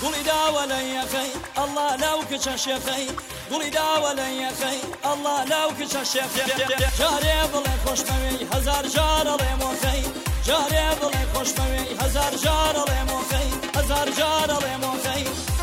قولي داولا يا خي الله لو كشش يا خي قولي داولا يا خي الله لو كشش يا خي جاري بڵێ خۆشمەوەی هەزار جار ئەڵێمۆ خەی جارێ بڵێ خۆشمەوەی هەزار جار ئەڵێمۆ خەی هەزار جار ئەڵێمۆ خەی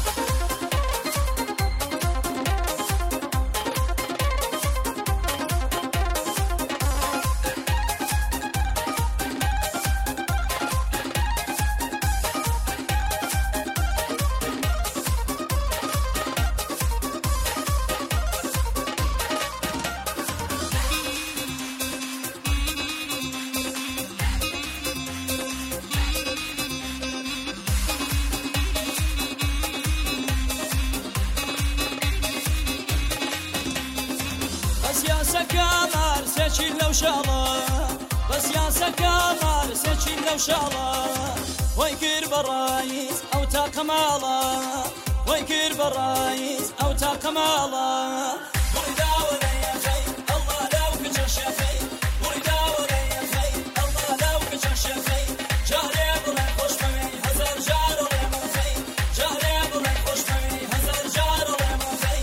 سكامار سيشيل لو شالا بس يا سكامار سيشيل لو شالا ويكير برايس او تا كمالا ويكير برايس او تا كمالا وريداولا يا خي الله لو كجش يا خي وريداولا يا خي الله لو كجش يا خي جاري بلا خوش بمي هزار جار ولا مو خي جاري بلا خوش بمي هزار جار ولا مو خي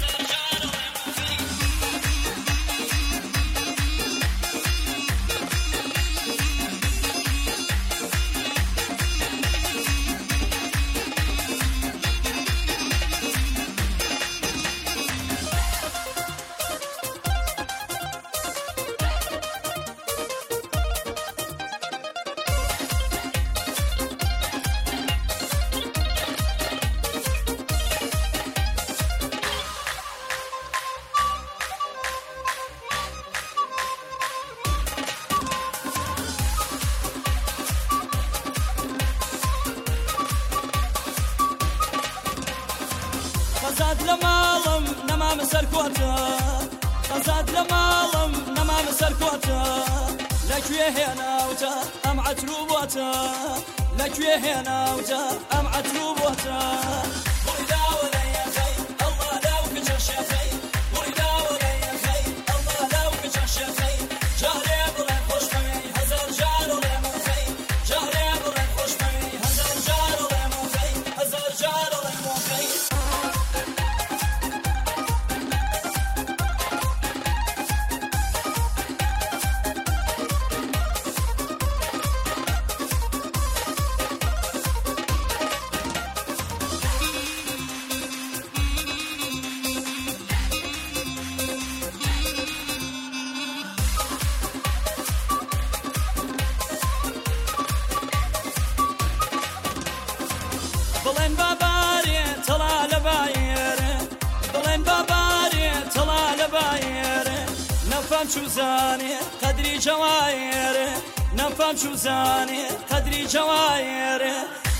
خزاد لمالم نما مسركوتا خزاد لمالم نما مسركوتا لكويه هنا وتا ام عتروبوتا لكويه هنا وتا ام عتروبوتا وريداولا يا خي الله لو كجش يا خي وريداولا يا خي الله لو كجش يا خي جاري بلا خوش بمي هزار جار ولا مو خي جاري بلا خوش بمي هزار جار ولا مو خي هزار جار ولا مو خي بڵێن بابارێ تەڵا لە باێرە بڵێن بابارێ تەڵا لە باێرە نەفام چوزانێ قەدری جەوایێرە نەفام چوزانێ قەدری جەوایێرە